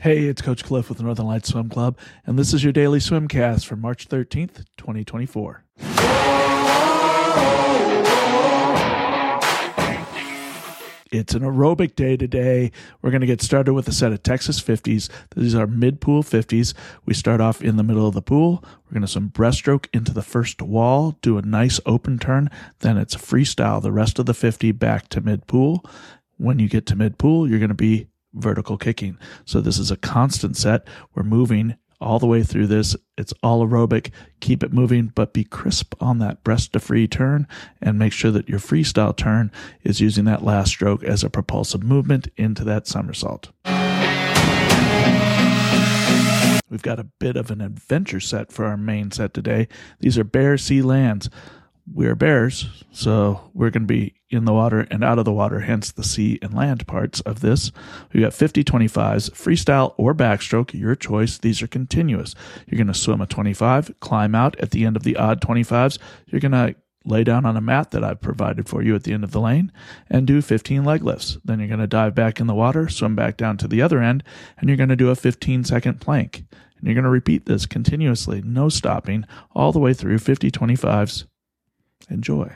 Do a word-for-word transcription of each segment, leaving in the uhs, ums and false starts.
Hey, it's Coach Cliff with the Northern Lights Swim Club, and this is your daily swimcast for March thirteenth, twenty twenty-four. It's an aerobic day today. We're going to get started with a set of Texas fifties. These are mid-pool fifties. We start off in the middle of the pool. We're going to some breaststroke into the first wall, do a nice open turn. Then it's freestyle the rest of the fifty back to mid-pool. When you get to mid-pool, you're going to be vertical kicking. So this is a constant set. We're moving all the way through this. It's all aerobic. Keep it moving, but be crisp on that breast to free turn and make sure that your freestyle turn is using that last stroke as a propulsive movement into that somersault. We've got a bit of an adventure set for our main set today. These are bear sea lands. We're bears, so we're going to be in the water and out of the water, hence the sea and land parts of this. We've got fifty twenty-fives, freestyle or backstroke, your choice. These are continuous. You're going to swim a twenty-five, climb out at the end of the odd twenty-fives. You're going to lay down on a mat that I've provided for you at the end of the lane and do fifteen leg lifts. Then you're going to dive back in the water, swim back down to the other end, and you're going to do a fifteen second plank. And you're going to repeat this continuously, no stopping, all the way through fifty twenty-fives. Enjoy.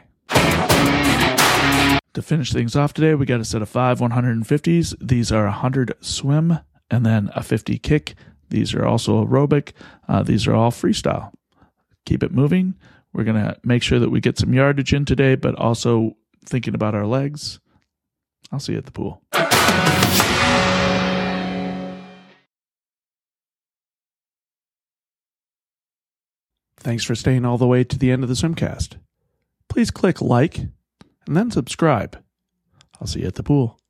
To finish things off today, we got a set of five one fifties. These are one hundred swim and then a fifty kick. These are also aerobic. Uh, these are all freestyle. Keep it moving. We're going to make sure that we get some yardage in today, but also thinking about our legs. I'll see you at the pool. Thanks for staying all the way to the end of the swimcast. Please click like and then subscribe. I'll see you at the pool.